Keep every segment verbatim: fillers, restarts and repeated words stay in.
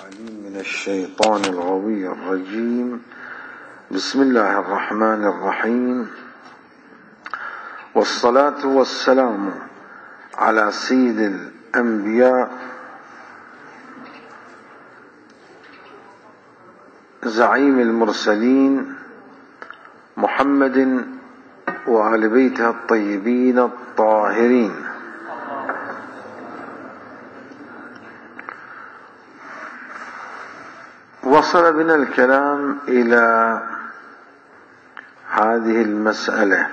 العليم من الشيطان الغوي الرجيم. بسم الله الرحمن الرحيم، والصلاة والسلام على سيد الأنبياء زعيم المرسلين محمد وآل بيته الطيبين الطاهرين. وصل بنا الكلام إلى هذه المسألة،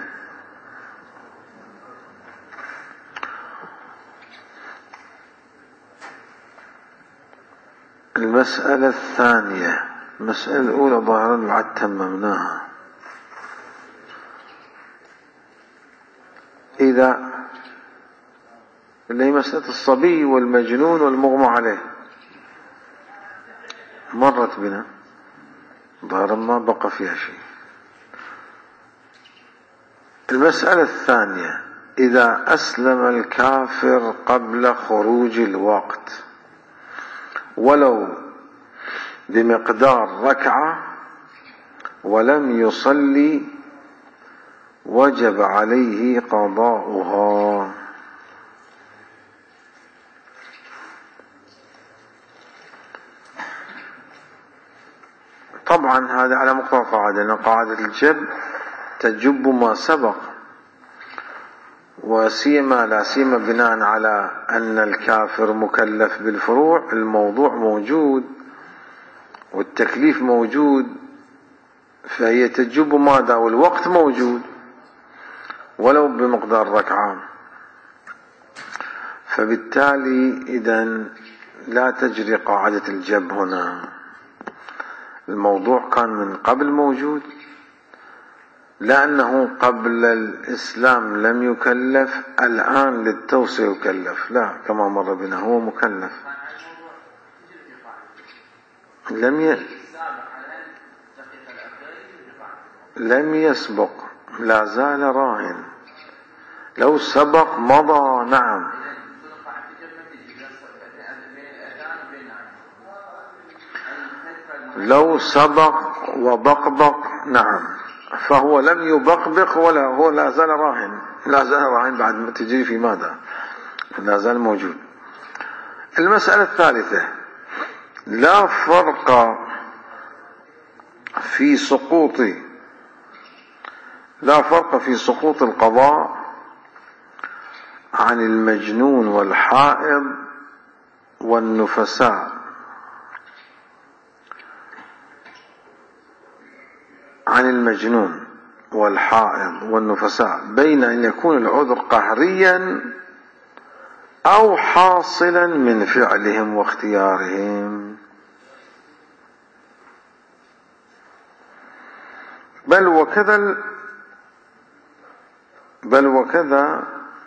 المسألة الثانية. المسألة الأولى ظاهرا بعد تممناها. إذا اللي هي مسألة الصبي والمجنون والمغمى عليه مرت بنا، ظاهرا ما بقى فيها شيء. المسألة الثانية: إذا أسلم الكافر قبل خروج الوقت ولو بمقدار ركعة ولم يصلي وجب عليه قضاؤها. طبعا هذا على مقتضى قاعدة، لأن قاعدة الجب تجب ما سبق، وسيما لا سيما بناء على أن الكافر مكلف بالفروع. الموضوع موجود والتكليف موجود، فهي تجب ماذا والوقت موجود ولو بمقدار ركعة. فبالتالي إذن لا تجري قاعدة الجب هنا. الموضوع كان من قبل موجود، لأنه قبل الإسلام لم يكلف، الآن للتوسع يكلف. لا، كما مر بنا هو مكلف. لم ي... لم يسبق، لا زال راهن. لو سبق مضى. نعم، لو سبق وبقبق نعم، فهو لم يبقبق ولا هو لا زال راهن، لا زال راهن بعد ما تجري في ماذا، لا زال موجود. المسألة الثالثة: لا فرق في سقوط لا فرق في سقوط القضاء عن المجنون والحائض والنفساء عن المجنون والحائض والنفساء بين أن يكون العذر قهريا أو حاصلا من فعلهم واختيارهم. بل وكذا بل وكذا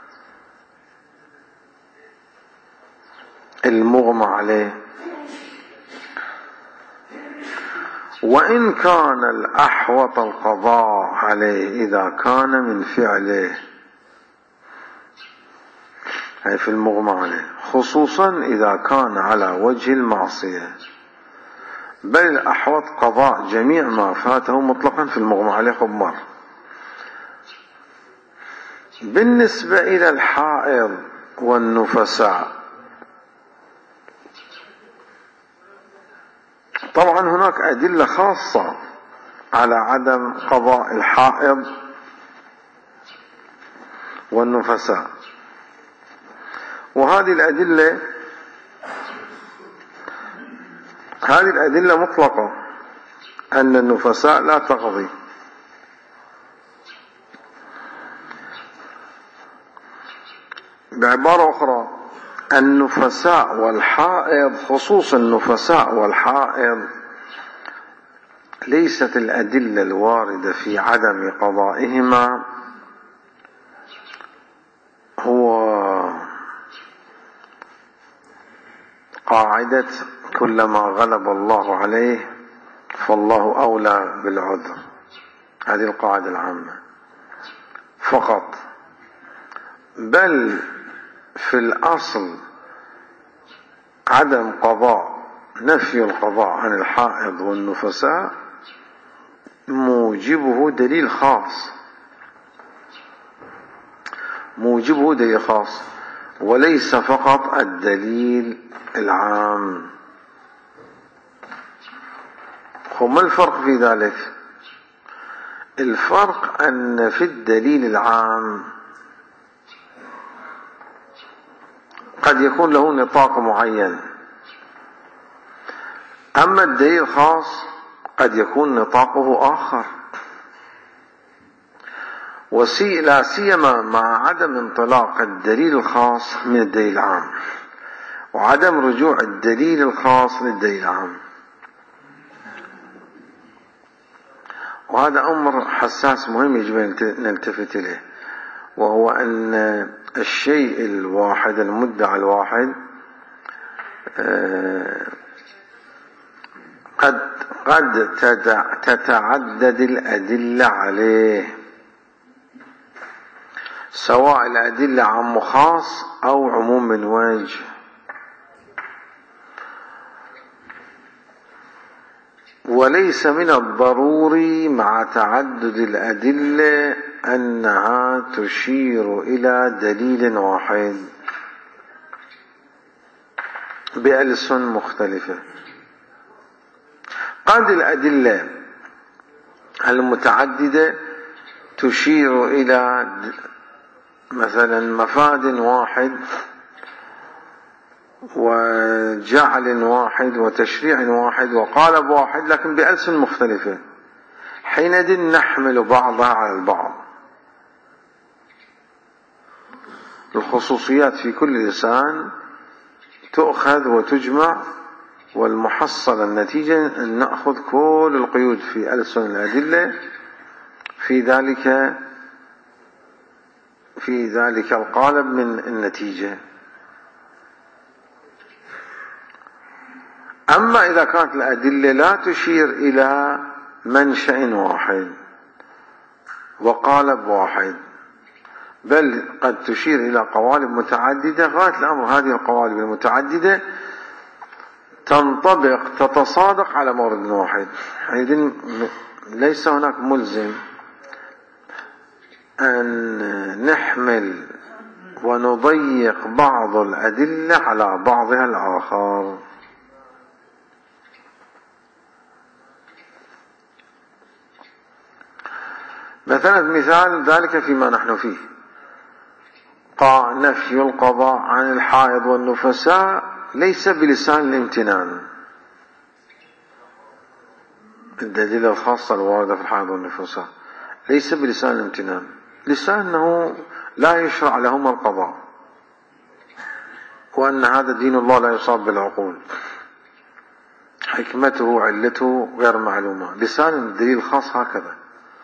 المغمى عليه، وإن كان الأحوط القضاء عليه إذا كان من فعله، أي في المغمى عليه، خصوصا إذا كان على وجه المعصية. بل الأحوط قضاء جميع ما فاته مطلقا في المغمى عليه خمار. بالنسبة إلى الحائض والنفساء، طبعا هناك أدلة خاصة على عدم قضاء الحائض والنفساء، وهذه الأدلة هذه الأدلة مطلقة، أن النفساء لا تقضي. بعبارة أخرى، النفساء والحائض، خصوصا النفساء والحائض، ليست الأدلة الواردة في عدم قضائهما هو قاعدة كلما غلب الله عليه فالله أولى بالعذر. هذه القاعدة العامة فقط. بل في الأصل عدم قضاء نفي القضاء عن الحائض والنفساء موجبه دليل خاص، موجبه دليل خاص وليس فقط الدليل العام. وما الفرق في ذلك؟ الفرق أن في الدليل العام قد يكون له نطاق معين، أما الدليل الخاص قد يكون نطاقه آخر، وسي لا سيما مع عدم انطلاق الدليل الخاص من الدليل العام وعدم رجوع الدليل الخاص للدليل العام. وهذا أمر حساس مهم يجب أن نلتفت إليه، وهو أن الشيء الواحد المدعى الواحد قد قد تتعدد الأدلة عليه، سواء الأدلة عام خاص أو عموم من وجه. وليس من الضروري مع تعدد الأدلة أنها تشير إلى دليل واحد بألسن مختلفة. قد الأدلة المتعددة تشير إلى مثلا مفاد واحد وجعل واحد وتشريع واحد وقالب واحد، لكن بألسن مختلفة، حينئذ نحمل بعضها على البعض. الخصوصيات في كل لسان تؤخذ وتجمع، والمحصل النتيجة أن نأخذ كل القيود في ألسن الأدلة في ذلك في ذلك القالب من النتيجة. أما إذا كانت الأدلة لا تشير إلى منشأ واحد وقالب واحد، بل قد تشير إلى قوالب متعددة، غاية الأمر هذه القوالب المتعددة تنطبق تتصادق على مورد واحد، حينئذ ليس هناك ملزم أن نحمل ونضيق بعض الأدلة على بعضها الآخر. مثلا مثال ذلك فيما نحن فيه، نفي القضاء عن الحائض والنفساء ليس بلسان الامتنان. الدليل الخاص الواردة في الحائض والنفساء ليس بلسان الامتنان، لسانه لا يشرع لهما القضاء، وأن هذا دين الله لا يصاب بالعقول، حكمته وعلته غير معلومة. لسان الدليل الخاص هكذا.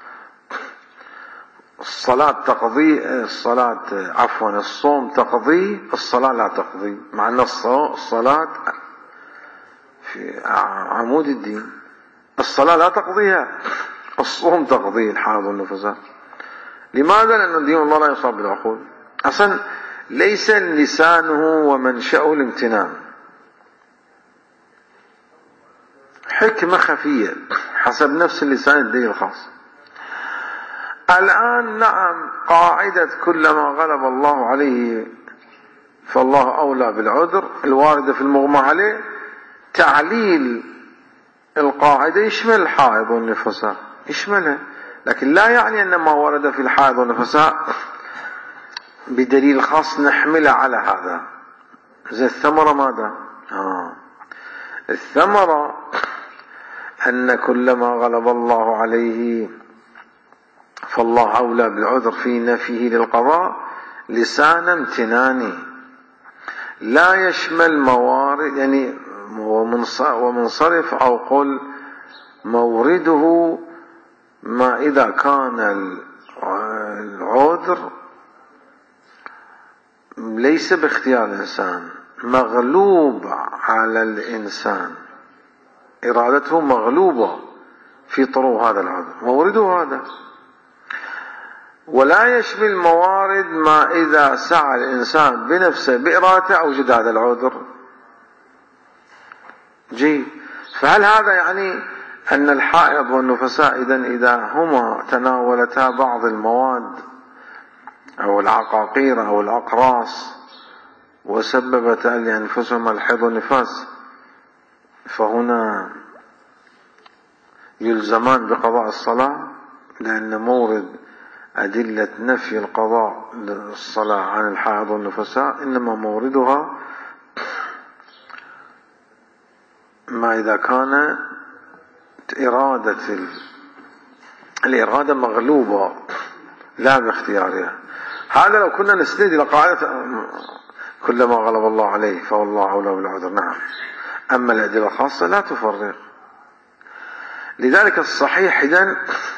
الصلاة تقضي الصلاة عفوا الصوم تقضي، الصلاة لا تقضي، مع أن الصلاة في عمود الدين. الصلاة لا تقضيها، الصوم تقضي الحائض والنفساء. لماذا؟ لأن دين الله لا يصاب بالعقول. أصلا ليس لسانه ومنشأه الامتنان، حكمة خفية حسب نفس اللسان الدليل الخاص. الآن نعم، قاعدة كلما غلب الله عليه فالله أولى بالعذر الواردة في المغمى عليه، تعليل القاعدة يشمل الحائض والنفساء، يشملها، لكن لا يعني أن ما ورد في الحائض والنفساء بدليل خاص نحمله على هذا. زي الثمرة ماذا؟ آه. الثمرة أن كلما غلب الله عليه فالله أولى بالعذر في نفيه للقضاء لسان امتناني، لا يشمل موارد يعني ومنصرف أو قل مورده ما إذا كان العذر ليس باختيار الإنسان، مغلوب على الإنسان، إرادته مغلوبة في طرو هذا العذر، مورده هذا. ولا يشمل موارد ما إذا سعى الإنسان بنفسه بإرادته أوجد هذا العذر، جيد. فهل هذا يعني أن الحائض والنفساء إذن إذا هما تناولتا بعض المواد أو العقاقير أو الأقراص وسببتا لأنفسهما الحيض والنفاس فهنا يلزمان بقضاء الصلاة؟ لأن مورد أدلة نفي القضاء للصلاة عن الحائض والنفساء إنما موردها ما إذا كان إرادة الإرادة مغلوبة لا باختيارها. هذا لو كنا نستند إلى قاعدة كلما غلب الله عليه فوالله أولى بالعذر. نعم. أما الأدلة الخاصة لا تفرق. لذلك الصحيح إذن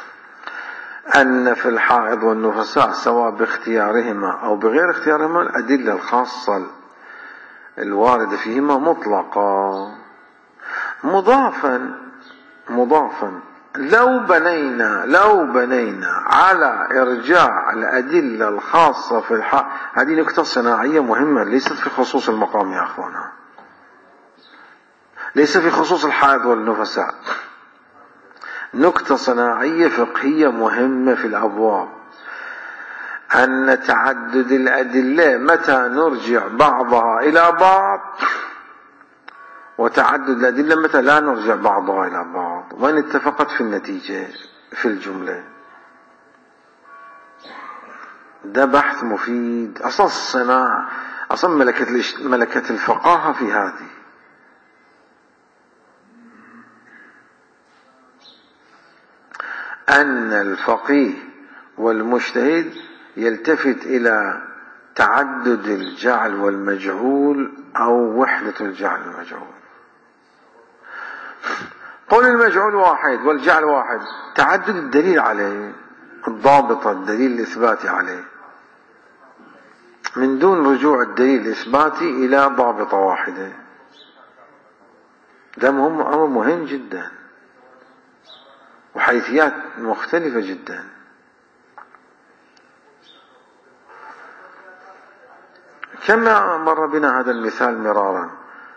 أن في الحائض والنفساء سواء باختيارهما أو بغير اختيارهما الأدلة الخاصة الواردة فيهما مطلقة. مضافا مضافا لو بنينا لو بنينا على إرجاع الأدلة الخاصة في الحائض، هذه نكتة صناعية مهمة ليست في خصوص المقام يا أخوانا، ليس في خصوص الحائض والنفساء، نكتة صناعية فقهية مهمة في الأبواب، أن تعدد الأدلة متى نرجع بعضها إلى بعض، وتعدد الأدلة متى لا نرجع بعضها إلى بعض، وإن اتفقت في النتيجة في الجملة. ده بحث مفيد. أصلا الصناعة أصلا ملكة ملكة الفقاهة في هذه. أن الفقيه والمجتهد يلتفت إلى تعدد الجعل والمجعول أو وحدة الجعل والمجعول. قول المجعول واحد والجعل واحد، تعدد الدليل عليه، الضابطة الدليل الإثباتي عليه، من دون رجوع الدليل الإثباتي إلى ضابطة واحدة. ده مهم، أمر مهم جدا، وحيثيات مختلفة جدا. كما مر بنا هذا المثال مرارا،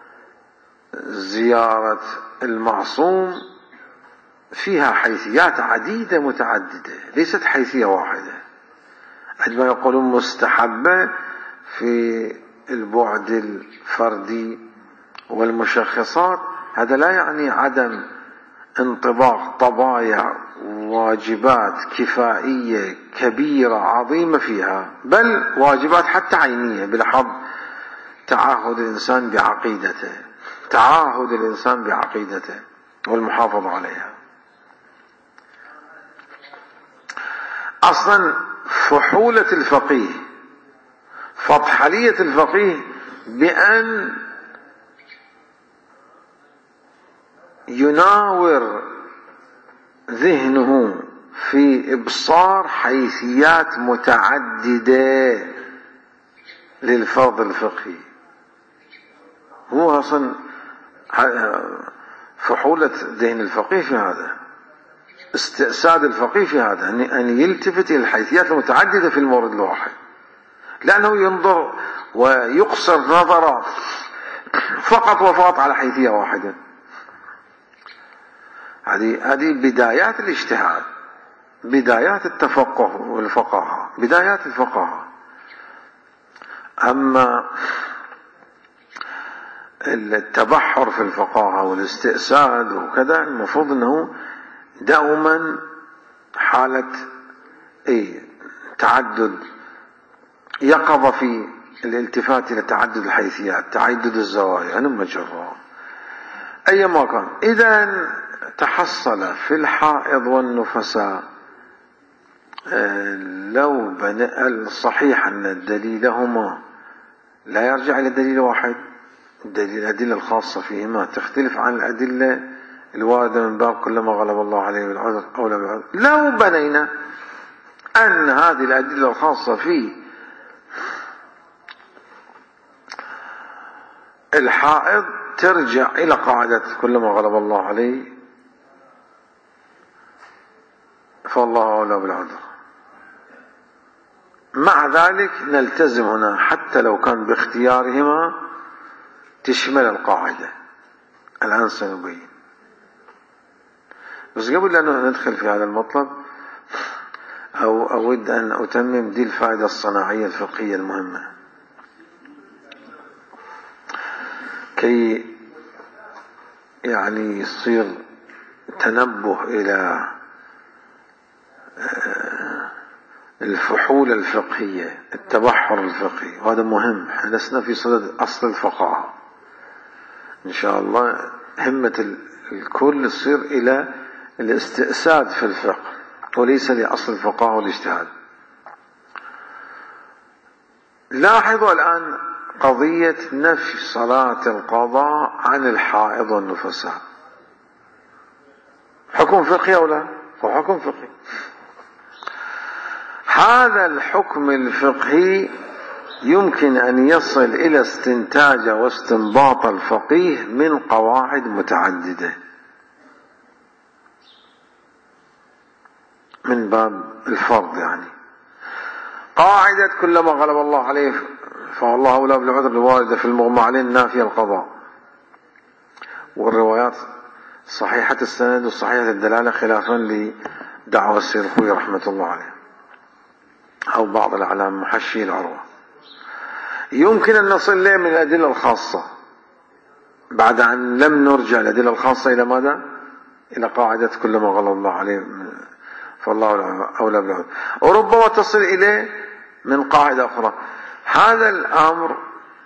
زيارة المعصوم فيها حيثيات عديدة متعددة، ليست حيثية واحدة. عندما يقولون مستحبة في البعد الفردي والمشخصات، هذا لا يعني عدم انطباق طبايع واجبات كفائية كبيرة عظيمة فيها، بل واجبات حتى عينية، بلحظ تعاهد الإنسان بعقيدته تعاهد الإنسان بعقيدته والمحافظة عليها. أصلا فحولة الفقيه، فطحلية الفقيه بأن يناور ذهنه في إبصار حيثيات متعددة للفرض الفقهي. هو أصلا فحولة ذهن الفقيه في هذا، استئساد الفقيه في هذا، أن يلتفت إلى الحيثيات المتعددة في المورد الواحد، لأنه ينظر ويقصر نظره فقط وفقط على حيثية واحدة. هذه هذه بدايات الاجتهاد، بدايات التفقه والفقاهة، بدايات الفقاهة. أما التبحر في الفقاهة والاستئساد وكذا، المفروض أنه دوما حالة إيه تعدد، يقظة في الالتفات إلى تعدد الحيثيات، تعدد الزوايا، أنا مجرى أيما كان. إذن تحصل في الحائض والنفساء لو بنى الصحيح أن دليلهما لا يرجع إلى دليل واحد، الأدلة الخاصة فيهما تختلف عن الأدلة الواردة من باب كلما غلب الله عليه بالعذر أولى بالعذر. لو بنينا أن هذه الأدلة الخاصة في الحائض ترجع إلى قاعدة كلما غلب الله عليه فالله أولى بالعذر، مع ذلك نلتزم هنا حتى لو كان باختيارهما تشمل القاعدة الآن سنبين. بس قبل أن ندخل في هذا المطلب أو أود أن أتمم دي الفائدة الصناعية الفقهية المهمة كي يعني يصير تنبه إلى الفحول الفقهية، التبحر الفقهي، وهذا مهم. احنا لسنا في صدد أصل الفقهاء إن شاء الله. همة الكل تصير إلى الاستئساد في الفقه وليس لأصل الفقهاء والاجتهاد. لاحظوا الآن قضية نفي صلاة القضاء عن الحائض والنفساء، حكم فقهي أو لا؟ هو حكم فقهي. هذا الحكم الفقهي يمكن أن يصل إلى استنتاج واستنباط الفقيه من قواعد متعددة من باب الفرض. يعني قاعدة كلما غلب الله عليه فالله أولى بالعذر الواردة في المغمى عليه نافية القضاء، والروايات صحيحة السند وصحيحة الدلالة خلافا لدعوى السيد الخوي رحمة الله عليه أو بعض الأعلام محشي العروة. يمكن أن نصل له من الأدلة الخاصة بعد أن لم نرجع الأدلة الخاصة إلى ماذا؟ إلى قاعدة كلما غلب الله عليه فالله أولى بالعذر، وربما تصل إليه من قاعدة أخرى. هذا الأمر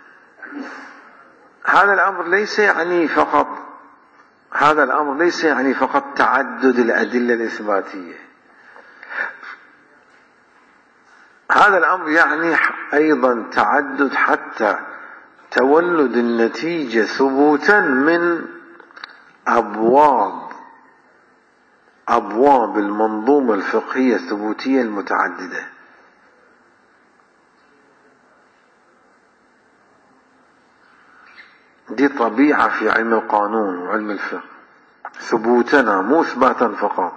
هذا الأمر ليس يعني فقط هذا الأمر ليس يعني فقط تعدد الأدلة الإثباتية. هذا الأمر يعني أيضا تعدد حتى تولد النتيجة ثبوتا من أبواب أبواب المنظومة الفقهية الثبوتية المتعددة. دي طبيعة في علم القانون وعلم الفقه، ثبوتنا مو إثباتا فقط.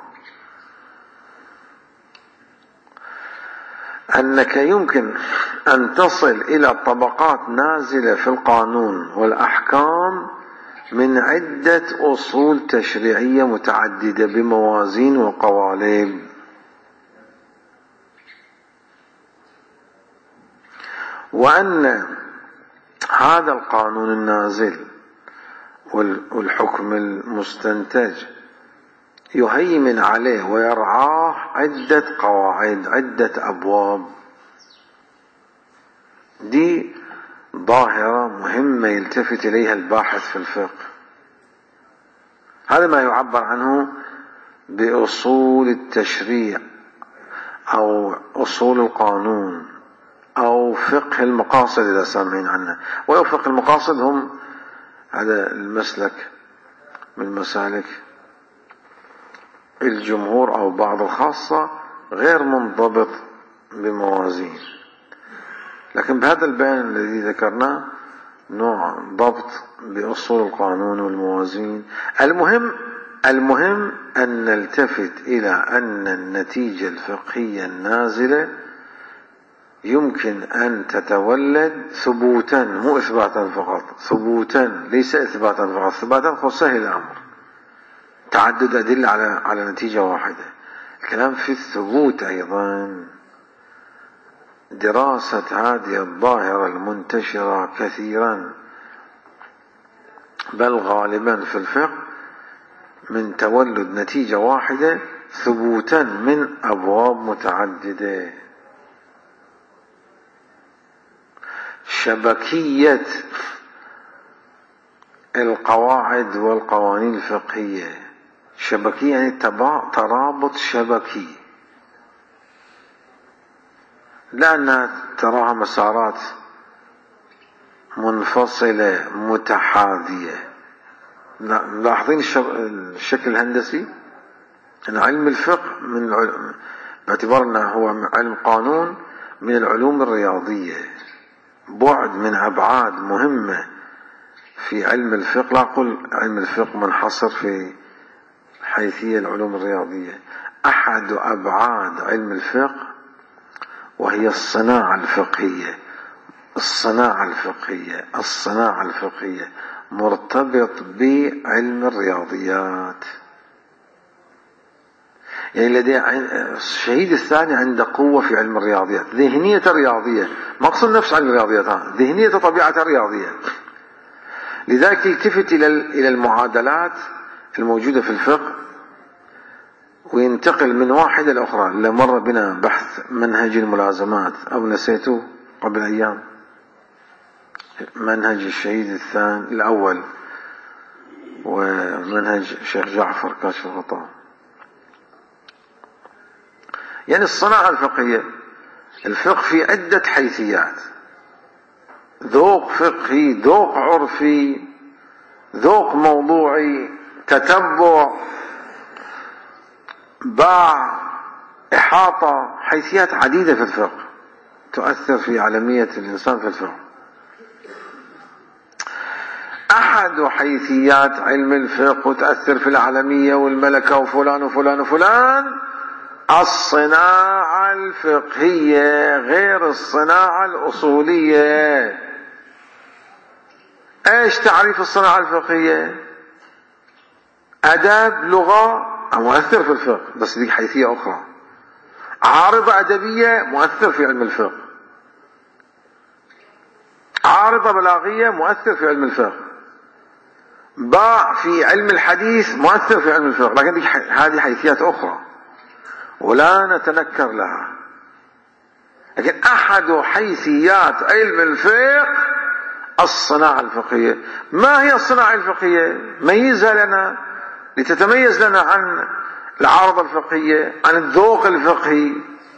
أنك يمكن أن تصل إلى طبقات نازلة في القانون والأحكام من عدة أصول تشريعية متعددة بموازين وقوالب، وأن هذا القانون النازل والحكم المستنتج يهيمن عليه ويرعاه عدة قواعد، عدة أبواب. دي ظاهرة مهمة يلتفت إليها الباحث في الفقه. هذا ما يعبر عنه بأصول التشريع أو أصول القانون أو فقه المقاصد إذا سامعين عنه. ولو فقه المقاصد هم هذا المسلك من مسالك الجمهور أو بعض الخاصة غير منضبط بموازين، لكن بهذا البيان الذي ذكرناه نوع ضبط بأصول القانون والموازين. المهم المهم أن نلتفت إلى أن النتيجة الفقهية النازلة يمكن أن تتولد ثبوتا مو إثباتا فقط، ثبوتا ليس إثباتا فقط. إثباتا هو سهل الأمر، تعدد أدلة على على نتيجة واحدة. الكلام في الثبوت أيضا. دراسة هذه الظاهرة المنتشرة كثيرا بل غالبا في الفقه من تولد نتيجة واحدة ثبوتا من أبواب متعددة. شبكية القواعد والقوانين الفقهية، شبكية يعني ترابط شبكي، لا أنها تراها مسارات منفصلة متحاذية. لاحظين الشكل الهندسي أن علم الفقه من العلم باعتبار أنه هو علم قانون من العلوم الرياضية، بعد من أبعاد مهمة في علم الفقه. لا أقول علم الفقه منحصر في حيثية العلوم الرياضية، أحد أبعاد علم الفقه وهي الصناعة الفقهية. الصناعة الفقهية الصناعة الفقهية مرتبط بعلم الرياضيات. يعني لدي الشهيد الثاني عنده قوة في علم الرياضيات، ذهنية الرياضية، ما أقصد نفس علم الرياضيات، ها ذهنية طبيعة الرياضية. لذلك التفت إلى إلى المعادلات الموجودة في الفقه وينتقل من واحدة لأخرى. لمر بنا بحث منهج الملازمات، أو نسيته قبل أيام، منهج الشهيد الثاني الأول ومنهج الشيخ جعفر كاشف الغطاء. يعني الصناعة الفقهية، الفقه في عدة حيثيات: ذوق فقهي، ذوق عرفي، ذوق موضوعي، تتبع، باع، إحاطة، حيثيات عديدة في الفقه تؤثر في عالمية الإنسان في الفقه. أحد حيثيات علم الفقه وتأثر في العالمية والملكة وفلان وفلان وفلان الصناعة الفقهية غير الصناعة الأصولية. ايش تعريف الصناعة الفقهية؟ أدب، لغة، مؤثر في الفقه بس دي حيثية أخرى. عارضة أدبية، مؤثر في علم الفقه. عارضة بلاغية، مؤثر في علم الفقه. باع في علم الحديث، مؤثر في علم الفقه. لكن دي هذه حيثيات أخرى ولا نتنكر لها. لكن أحد حيثيات علم الفقه الصناعة الفقهية. ما هي الصناعة الفقهية؟ ميزها لنا لتتميز لنا عن العارضة الفقهية، عن الذوق الفقهي.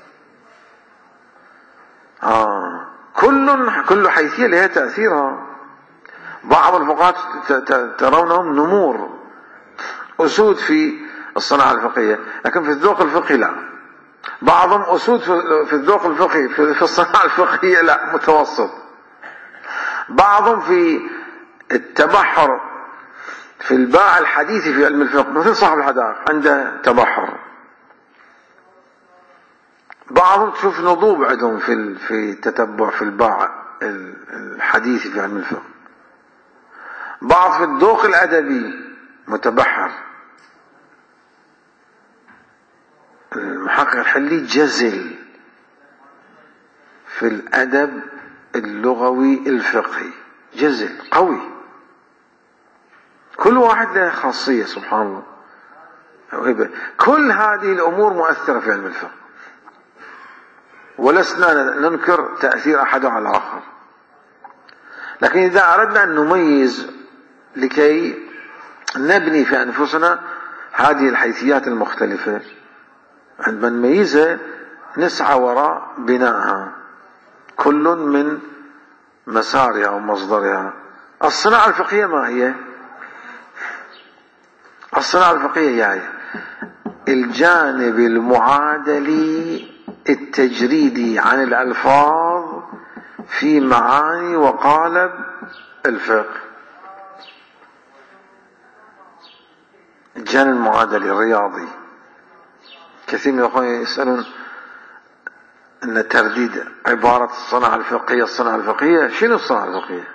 آه. كل كل حيثية لها تأثيرها. بعض الفقهاء ترونهم نمور، أسود في الصناعة الفقهية، لكن في الذوق الفقهي لا. بعضهم أسود في الذوق الفقهي، في الصناعة الفقهية لا، متوسط. بعضهم في التبحر في الباع الحديثي في علم الفقه، مثل صاحب الحدائق عنده تبحر. بعضهم تشوف نضوب عندهم في في التتبع في الباع الحديثي في علم الفقه. بعض في الذوق الأدبي متبحر. المحقق الحلي جزل في الأدب اللغوي الفقهي، جزل قوي. كل واحد له خاصية سبحان الله. كل هذه الأمور مؤثرة في علم الفقه، ولسنا ننكر تأثير أحد على الآخر. لكن إذا أردنا أن نميز لكي نبني في أنفسنا هذه الحيثيات المختلفة، عندما نميزها نسعى وراء بنائها كل من مسارها ومصدرها. الصناعة الفقهية ما هي؟ الصناعة الفقهية هي الجانب المعادلي التجريدي عن الألفاظ في معاني وقالب الفقه. الجانب المعادلي الرياضي. كثير من الأخوان يسألون أن ترديد عبارة الصناعة الفقهية الصناعة الفقهية، شنو الصناعة الفقهية؟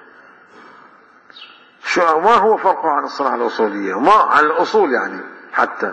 شو ما هو فرقه عن الصناعة الأصولية وما عن الأصول يعني حتى،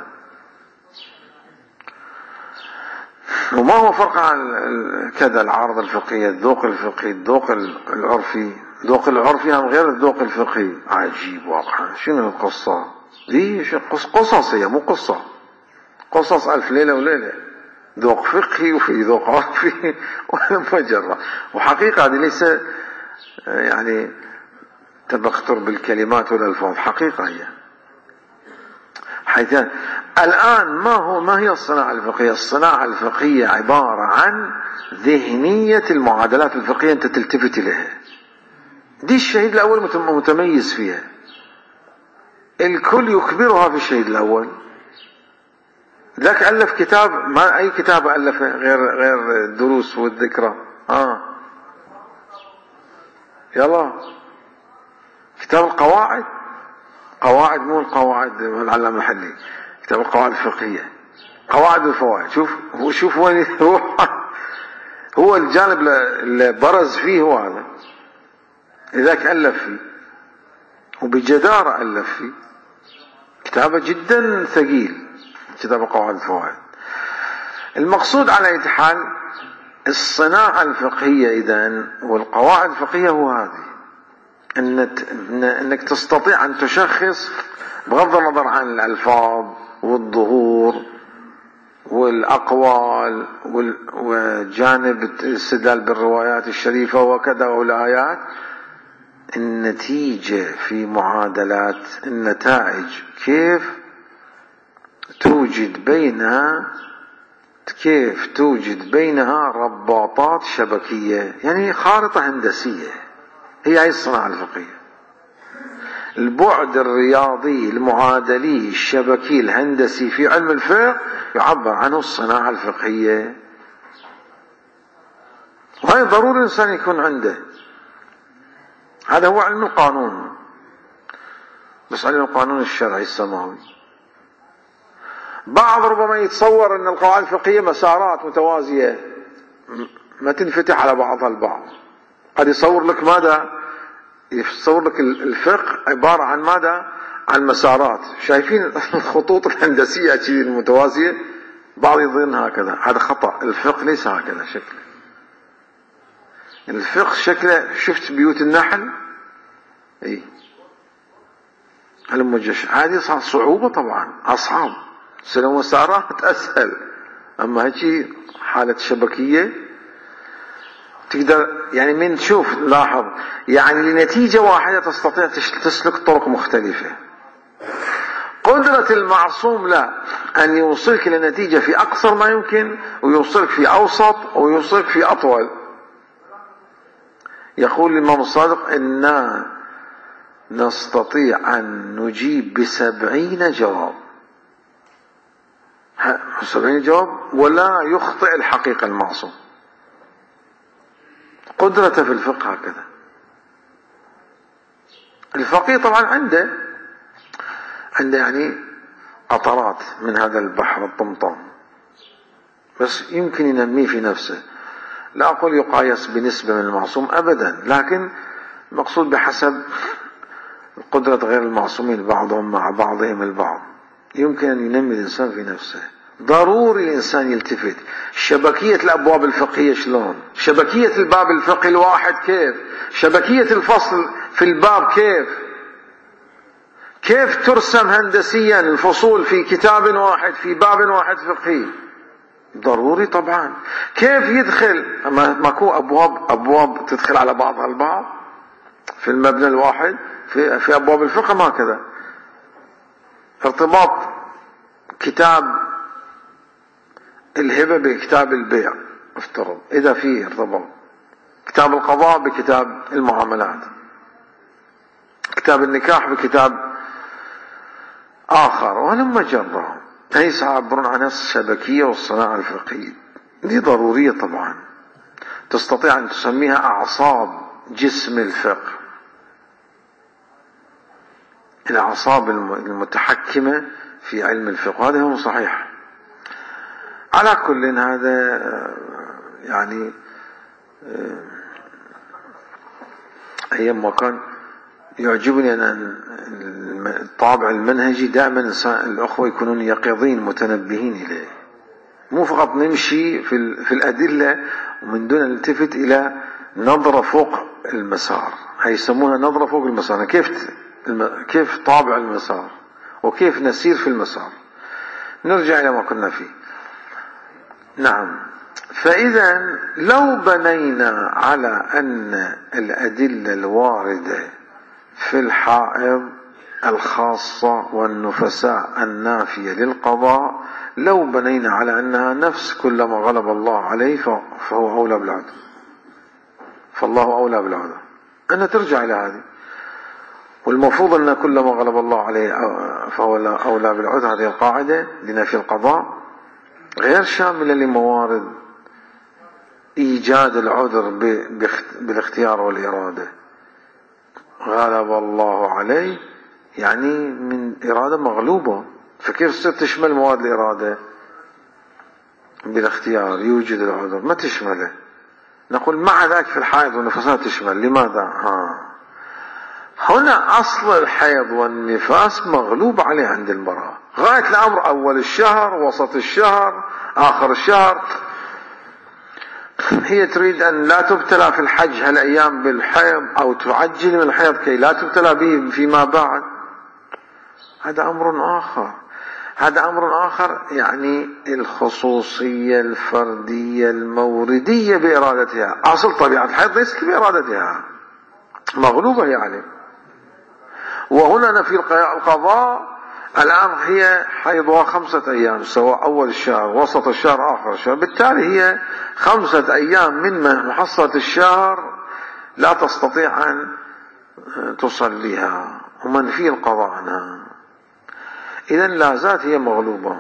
وما هو فرق عن كذا العارضة الفقهية، الذوق الفقهي، الذوق العرفي. الذوق العرفي هم غير الذوق الفقهي. عجيب واقعا. شنو القصة دي؟ قصصية مو قصة، قصص ألف ليلة وليلة. ذوق فقهي وفي ذوق عرفي ومجرة. وحقيقة هذه ليس يعني تبختر بالكلمات والألفاظ، حقيقة هي. حيث الآن ما هو ما هي الصناعة الفقهية؟ الصناعة الفقهية عبارة عن ذهنية المعادلات الفقهية أنت تلتفت إليها. دي الشهيد الأول متميز فيها، الكل يخبرها في الشهيد الأول. ذاك ألف كتاب، ما أي كتاب ألفه غير غير الدروس والذكرى. آه يلا كتاب القواعد، قواعد مو القواعد العلامة الحلي، كتاب القواعد الفقهية، قواعد الفوائد. شوف شوف وين هو هو الجانب اللي برز فيه هو هذا، لذلك ألف فيه. وبجدارة ألف فيه كتابة جدا ثقيل، كتاب قواعد الفوائد. المقصود على أي حال الصناعة الفقهية إذن والقواعد الفقهية هو هذه، أنك تستطيع أن تشخص بغض النظر عن الألفاظ والظهور والأقوال وجانب الاستدلال بالروايات الشريفة وكذا والآيات، النتيجة في معادلات النتائج كيف توجد بينها كيف توجد بينها رباطات شبكية، يعني خارطة هندسية. هي هي الصناعة الفقهية، البعد الرياضي المعادلي الشبكي الهندسي في علم الفقه يعبر عنه الصناعة الفقهية، وهي ضروري الإنسان يكون عنده. هذا هو علم القانون، بس علم القانون الشرعي السماوي. بعض ربما يتصور أن القواعد الفقهية مسارات متوازية ما تنفتح على بعضها البعض. قد يصور لك ماذا؟ يصور لك الفقه عبارة عن ماذا؟ عن مسارات. شايفين الخطوط الهندسية المتوازية؟ بعض يظن هكذا، هذا خطأ. الفقه ليس هكذا شكله. الفقه شكله، شفت بيوت النحل؟ اي المجش هذه صعوبة طبعا، أصعب. سلو مسارات أسهل، أما هيك حالة شبكية تقدر يعني من تشوف لاحظ يعني لنتيجة واحدة تستطيع تسلك طرق مختلفة. قدرة المعصوم لا، أن يوصلك لنتيجة في أقصر ما يمكن، ويوصلك في أوسط، ويوصلك في أطول. يقول الإمام الصادق إنا نستطيع أن نجيب بسبعين جواب، سبعين جواب ولا يخطئ الحقيقة المعصوم. قدرته في الفقه هكذا. الفقيه طبعا عنده عنده يعني قطرات من هذا البحر الطمطام، بس يمكن ينميه في نفسه. لا أقول يقايس بنسبة من المعصوم أبدا، لكن المقصود بحسب قدرة غير المعصومين بعضهم مع بعضهم البعض. يمكن أن ينمي الإنسان في نفسه. ضروري الإنسان يلتفت شبكية الأبواب الفقهية شلون، شبكية الباب الفقهي الواحد كيف، شبكية الفصل في الباب كيف، كيف ترسم هندسيا الفصول في كتاب واحد في باب واحد فقهي. ضروري طبعا. كيف يدخل، ماكو أبواب أبواب تدخل على بعضها البعض في المبنى الواحد في, في أبواب الفقه ما كذا. ارتباط كتاب الهبة بكتاب البيع افترض، إذا فيه ارتباط كتاب القضاء بكتاب المعاملات، كتاب النكاح بكتاب آخر، وهلم جرا. هي يعبرون عن الشبكية والصناعة الفقهية. دي ضرورية طبعا، تستطيع أن تسميها أعصاب جسم الفقه، الأعصاب المتحكمة في علم الفقه. هذا هو صحيح. على كل هذا يعني أيام ما كان يعجبني أن الطابع المنهجي دائما الأخوة يكونون يقظين متنبهين إليه، مو فقط نمشي في, في الأدلة ومن دون نلتفت إلى نظرة فوق المسار. هي يسمونها نظرة فوق المسار، كيف كيف طابع المسار وكيف نسير في المسار. نرجع إلى ما كنا فيه. نعم. فإذا لو بنينا على أن الأدلة الواردة في الحائض الخاصة والنفساء النافية للقضاء، لو بنينا على أنها نفس كلما غلب الله عليه فهو أولى بالعودة، فالله أولى بالعودة، أنا ترجع إلى هذه. والمفروض أن كلما غلب الله عليه فهو أولى بالعودة، هذه القاعدة لنفي القضاء غير شاملة لموارد إيجاد العذر بالاختيار والإرادة. غلب الله عليه يعني من إرادة مغلوبة، فكيف تصير تشمل مواد الإرادة بالاختيار يوجد العذر؟ ما تشمله. نقول مع ذلك في الحائض والنفساء تشمل. لماذا؟ ها هنا أصل الحيض والنفاس مغلوب عليه عند المرأة غاية الأمر، أول الشهر، وسط الشهر، آخر الشهر. هي تريد أن لا تبتلى في الحج هالأيام بالحيض أو تعجل من الحيض كي لا تبتلى به فيما بعد. هذا أمر آخر، هذا أمر آخر. يعني الخصوصية الفردية الموردية بإرادتها، أصل طبيعة الحيض ليست بإرادتها، مغلوبة يعني. وهنا في القضاء الآن هي حيضها خمسة أيام، سواء أول الشهر، وسط الشهر، آخر الشهر، بالتالي هي خمسة أيام من محصلة الشهر لا تستطيع أن تصليها، ومنفي القضاء عنها، إذن لا زالت هي مغلوبة.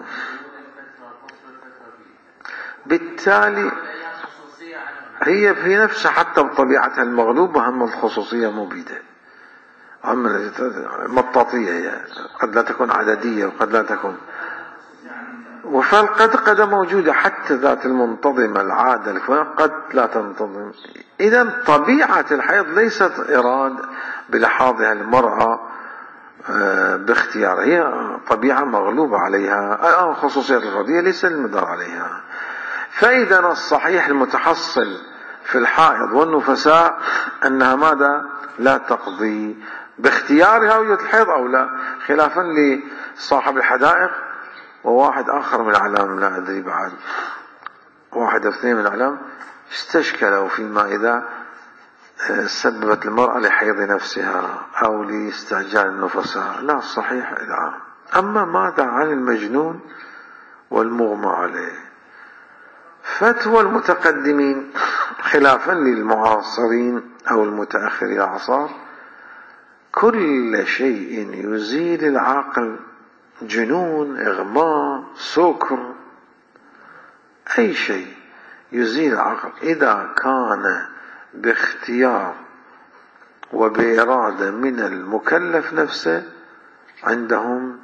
بالتالي هي في نفسها حتى بطبيعتها المغلوبة هم الخصوصية مبيدة، هم مطاطية، هي قد لا تكون عددية وقد لا تكون، وفالقد قد موجودة حتى ذات المنتظمة العادة قد لا تنتظم. إذا طبيعة الحيض ليست إرادة بلحاظها المرأة باختيار، هي طبيعة مغلوبة عليها، الخصوصية الفردية ليس المدار عليها. فإذا الصحيح المتحصل في الحائض والنفساء أنها ماذا؟ لا تقضي باختيارها وجود الحيض أو لا، خلافا لصاحب الحدائق وواحد آخر من الأعلام، لا أدري بعد واحد اثنين من الأعلام استشكلوا فيما إذا سببت المرأة لحيض نفسها أو لاستعجال النفساء. لا، الصحيح لا. أما ماذا عن المجنون والمغمى عليه؟ فتوى المتقدمين خلافا للمعاصرين أو المتأخر الأعصار، كل شيء يزيل العقل، جنون، إغماء، سكر، أي شيء يزيل العقل إذا كان باختيار وبإرادة من المكلف نفسه، عندهم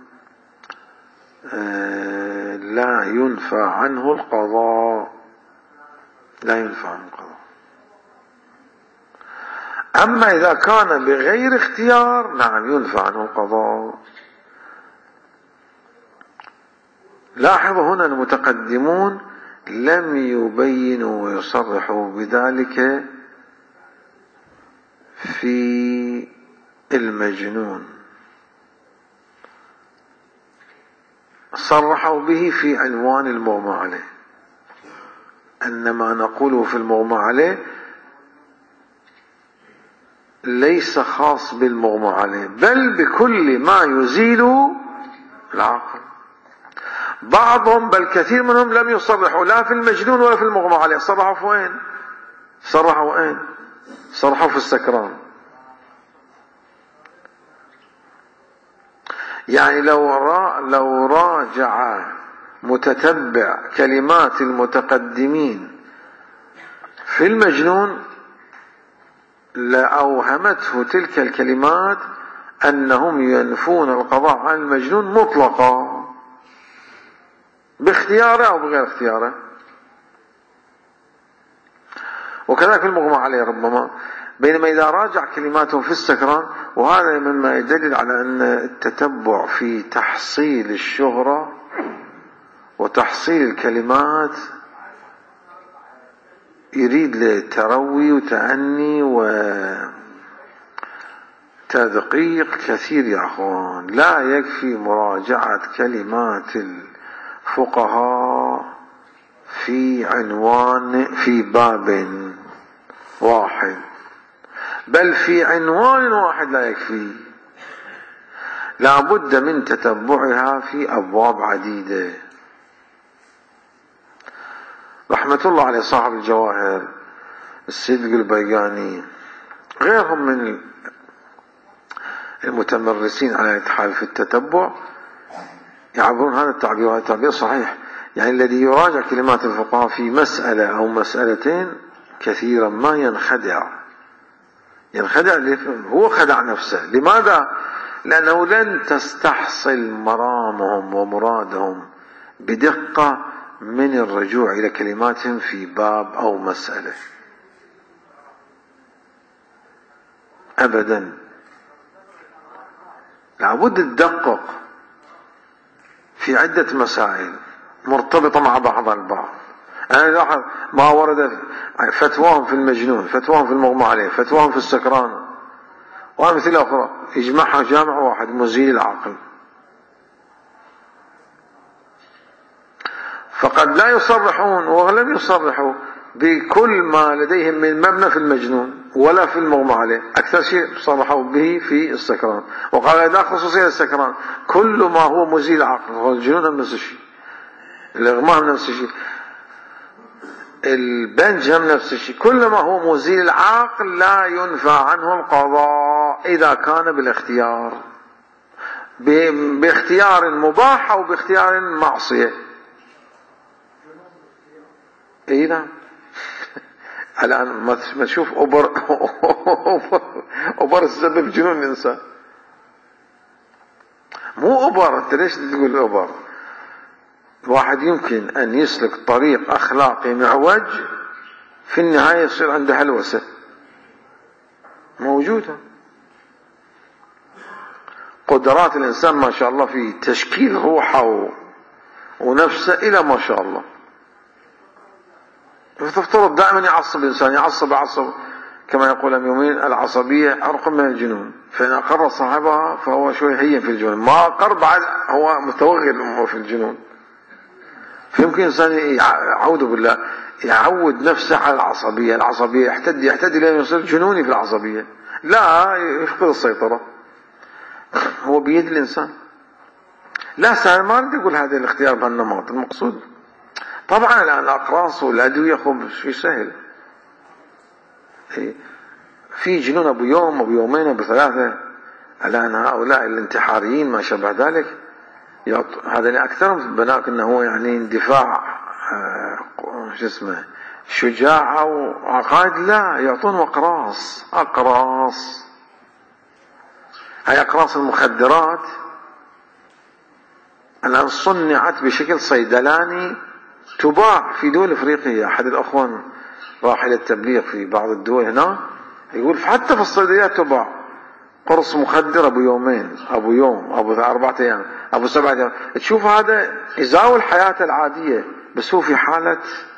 لا ينفى عنه القضاء، لا ينفى عنه القضاء. أما إذا كان بغير اختيار نعم ينفى عنه القضاء. لاحظوا هنا المتقدمون لم يبينوا ويصرحوا بذلك في المجنون، صرحوا به في عنوان المغمى عليه، أن ما نقوله في المغمى عليه ليس خاص بالمغمى عليه بل بكل ما يزيل العقل. بعضهم بل كثير منهم لم يصرحوا لا في المجنون ولا في المغمى عليه، صرحوا في وين؟ صرحوا وين؟ صرحوا في السكران. يعني لو را لو راجع متتبع كلمات المتقدمين في المجنون لأوهمته تلك الكلمات أنهم ينفون القضاء عن المجنون مطلقا باختياره أو بغير اختياره، وكذلك المغمى عليه ربما. بينما إذا راجع كلماتهم في السكران، وهذا مما يدل على أن التتبع في تحصيل الشهرة وتحصيل الكلمات يريد لتروي وتأني وتدقيق كثير يا أخوان. لا يكفي مراجعة كلمات الفقهاء في عنوان في باب واحد، بل في عنوان واحد لا يكفي، لا بد من تتبعها في أبواب عديدة. رحمة الله عليه صاحب الجواهر السيد القلبياني غيرهم من المتمرسين على الاتحاد في التتبع يعبرون هذا التعبير، وهذا التعبير صحيح. يعني الذي يراجع كلمات الفقهاء في مسألة أو مسألتين كثيرا ما ينخدع ينخدع هو خدع نفسه. لماذا؟ لأنه لن تستحصل مرامهم ومرادهم بدقة من الرجوع إلى كلماتهم في باب أو مسألة أبدا. لابد تدقق في عدة مسائل مرتبطة مع بعضها البعض. أنا لاحظ ما ورد فتواهم في المجنون، فتواهم في المغمى عليه، فتواهم في السكران وأمثلة أخرى، يجمعها جامع واحد مزيل العقل. فقد لا يصرحون ولم يصرحوا بكل ما لديهم من مبنى في المجنون ولا في المغمى عليه، أكثر شيء صرحوا به في السكران. وقال إذا خصوصية السكران كل ما هو مزيل العقل، والجنون نفس الشيء، الإغماء نفس الشيء، البنج هم نفس الشيء، كل ما هو مزيل العقل لا ينفع عنه القضاء إذا كان بالاختيار، باختيار مباح أو باختيار معصية. اي نعم. الآن ما تشوف أوبر أوبر السبب جنون الإنسان، مو أوبر. أنت ليش تقول أوبر؟ الواحد يمكن أن يسلك طريق أخلاقي معوج في النهاية يصير عنده هلوسة موجودة. قدرات الإنسان ما شاء الله في تشكيل روحه ونفسه إلى ما شاء الله. فتفترض دائما يعصب الإنسان، يعصب يعصب كما يقول اليومين العصبية عرق من الجنون، فإن أقر صاحبها فهو شوي هين في الجنون، ما أقر بعد هو متوغل في الجنون. فيمكن الإنسان يعوذ بالله يعود نفسه على العصبية، العصبية يحتد يحتد لين يصير جنوني في العصبية، لا يفقد السيطرة، هو بيد الإنسان. لا سهل، ما أريد أقول هذا الاختيار بهالنمط المقصود. طبعا الآن الأقراص والأدوية خب شيء سهل، في جنون أبو يوم أبو يومين أبو ثلاثة. الآن هؤلاء الانتحاريين ما شابه ذلك هذا أكثرهم بناك أنه هو يعني اندفاع شو اسمه شجاعة وعقائد، لا يعطون أقراص أقراص هاي أقراص المخدرات الآن صنعت بشكل صيدلاني تباع في دول افريقيا. احد الاخوان راح الى التبليغ في بعض الدول هنا يقول حتى في الصيدليات تباع قرص مخدر ابو يومين ابو يوم ابو اربعة ايام ابو سبعة ايام. تشوف هذا يزاول حياته العادية، بس هو في حالة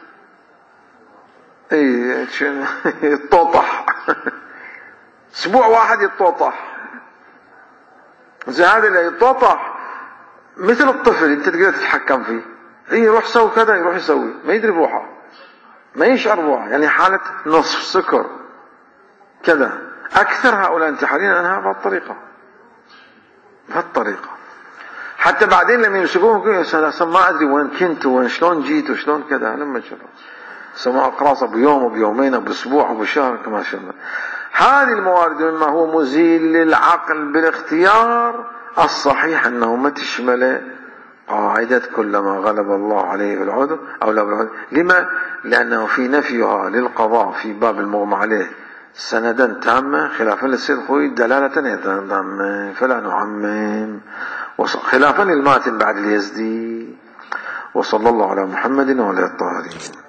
اي يتطوطح اسبوع واحد يتطوطح. زي هذا اللي يتطوطح مثل الطفل انت تقدر تتحكم فيه، ايه يروح سوي كذا يروح يسوي، ما يدري بروحه ما يشعر بروحه، يعني حالة نصف سكر كذا. اكثر هؤلاء الانتحاريين انها بهالطريقة بهالطريقة. حتى بعدين لما يمسكوهم يقولون ما ادري وين كنت وين شلون جيت وشلون كذا، لما شافوا سماء اقراص ابو يوم ابو يومين ابو اسبوع ابو شهر كما شاء الله. هذه الموارد مما هو مزيل للعقل بالاختيار الصحيح انه ما تشمله قاعدة كلما غلب الله عليه بالعذر أو لا بالعذر. لما؟ لأنه في نفيها للقضاء في باب المغمى عليه سندا تاما خلافا للسيد خوي دلالة تامة فلا نعمم، خلافا للماتن بعد اليزدي. وصلى الله على محمد وعلى الطاهرين.